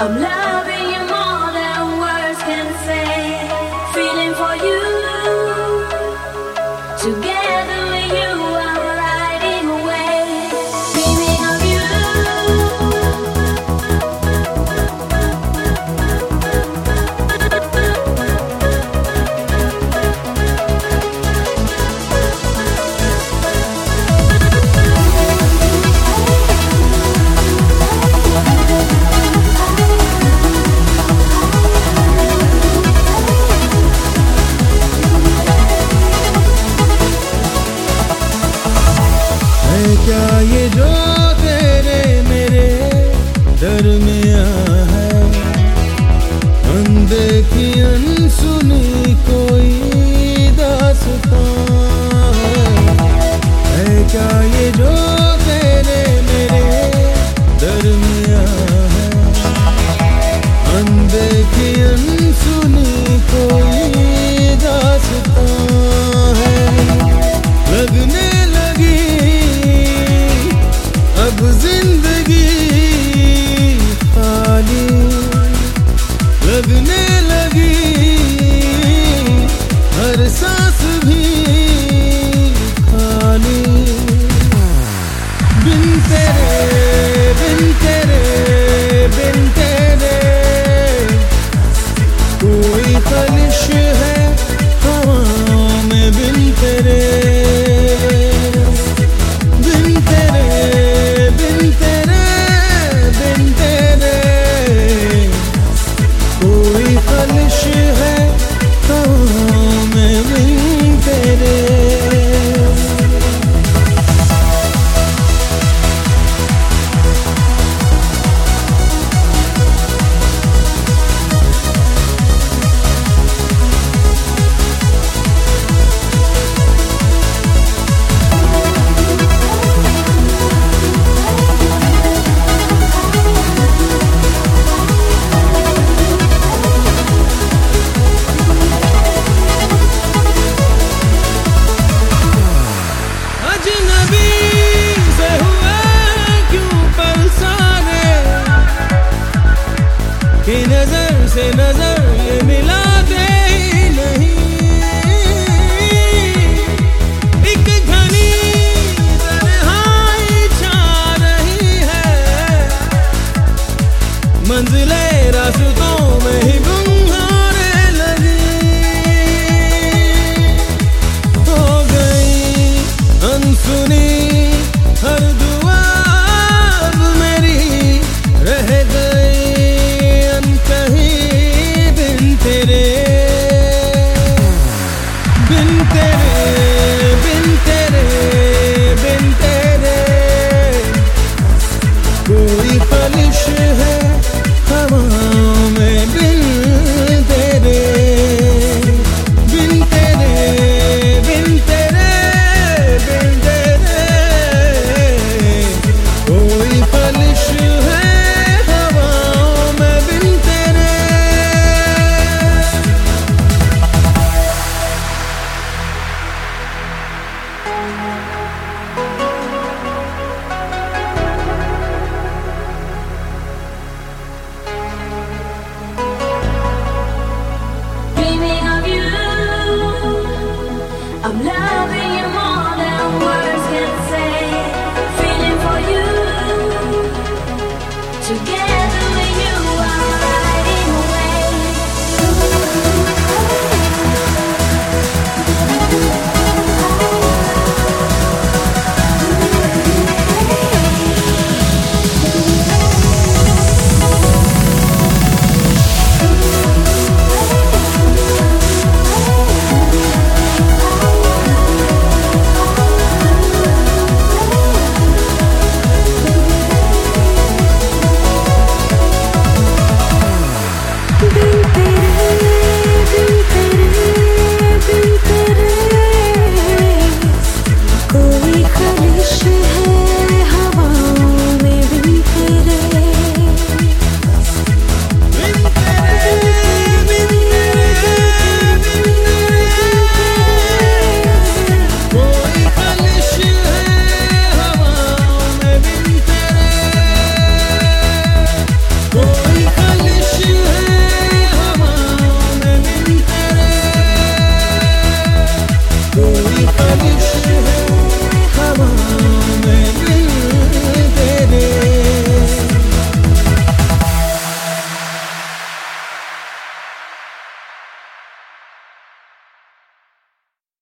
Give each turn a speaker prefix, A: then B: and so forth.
A: I'm loving you more than words can say. Feeling for you. Together with you, I'm riding away. Dreaming of you.
B: क्या ये जो तेरे मेरे दरमियां है, अनदेखी अनसुनी कोई दास्तां है क्या ये जो तेरे मेरे दरमियां है, अनदेखी अनसुनी कोई दास्तां है। लगने लगी अब जिंदगी खाली, लगने लगी हर सांस भी खाली। बिन